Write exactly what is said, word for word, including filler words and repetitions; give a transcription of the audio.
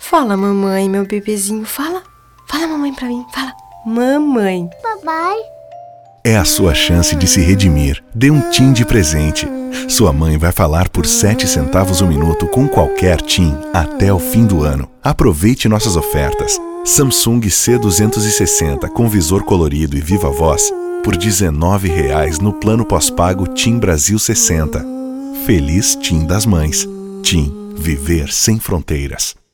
Fala, mamãe, meu bebezinho, fala. Fala, mamãe, pra mim, fala. Mamãe. Papai. É a sua chance de se redimir. Dê um TIM de presente. Sua mãe vai falar por sete centavos o minuto com qualquer TIM até o fim do ano. Aproveite nossas ofertas. Samsung C duzentos e sessenta com visor colorido e viva voz por dezenove reais no plano pós-pago TIM Brasil sessenta. Feliz TIM das Mães. TIM. Viver sem fronteiras.